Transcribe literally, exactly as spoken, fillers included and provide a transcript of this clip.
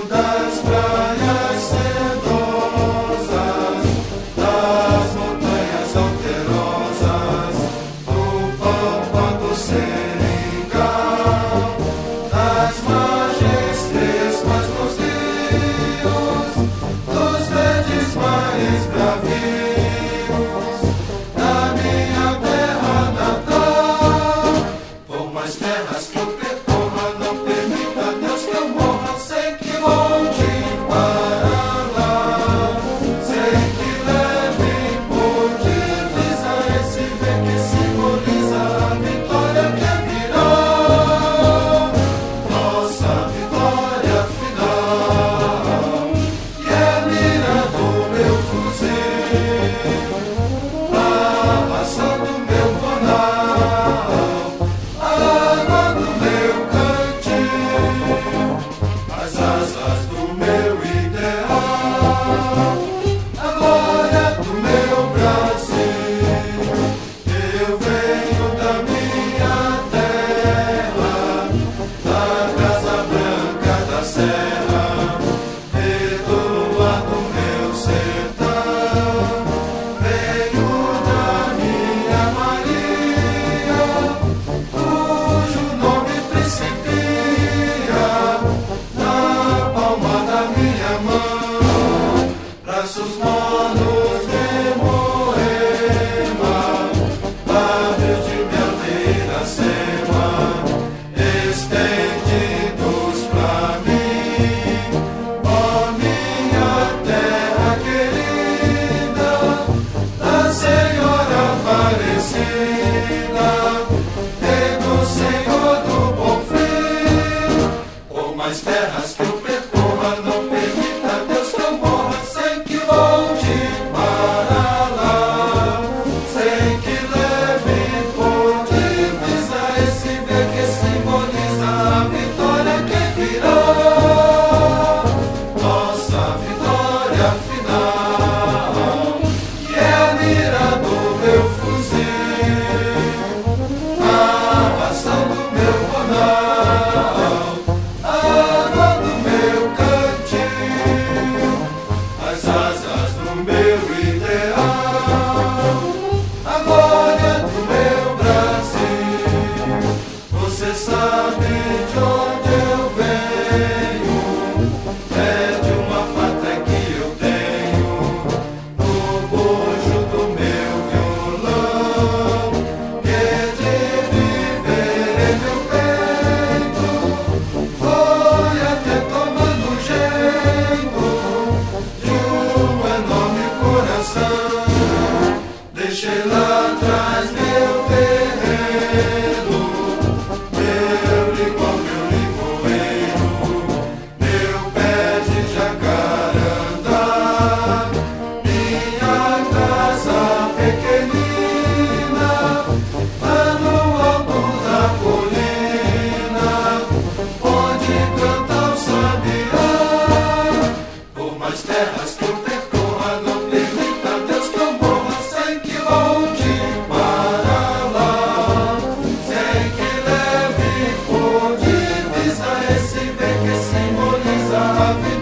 das praias sedosas, das montanhas alterosas, do pampa do seringal, das margens frescas dos rios, dos verdes mares bravios, da minha terra natal. Por mais terras que eu percorra, não permita Deus que eu morra sem que volte para lá, sem que leve por divisa esse V que simboliza a vitória que virá, nossa vitória final, que é a mira do meu fuzil, a raça do meu bonal, a água do meu cantil, as asas do meu ideal, a glória do meu Brasil. Eu venho da minha terra, da Casa Branca da Serra, perdoar do meu sertão. Venho da minha Maria, cujo nome principia na palma da minha mão. Braços monos de Moema, lábios de mel de Iracema, estendidos pra mim. Ó minha terra querida, da Senhora Aparecida, e do Senhor do Bom Fim. Por mais terras que eu percorra, não permita Deus que eu morra sem que volte para lá, sem que leve por divisa esse V que simboliza a vitória que virá, nossa vitória final, que é a mira do meu fuzil, a raça do meu bonal, a água do meu cantil, as asas do meu ideal, a glória do meu Brasil. Você sabe de onde eu venho, é de uma pátria que eu tenho, no bojo do meu violão, que de viver em meu peito foi até tomando jeito de um enorme coração. Deixei lá atrás meu terreno, meu igual, meu limoeiro, meu pé de jacarandá, minha casa pequenina, lá no alto da colina, onde canta o sabiá. Por mais terras que eu percorra, não permita Deus que eu morra sem que volte para lá, sem que leve por divisa esse V que simboliza a vitória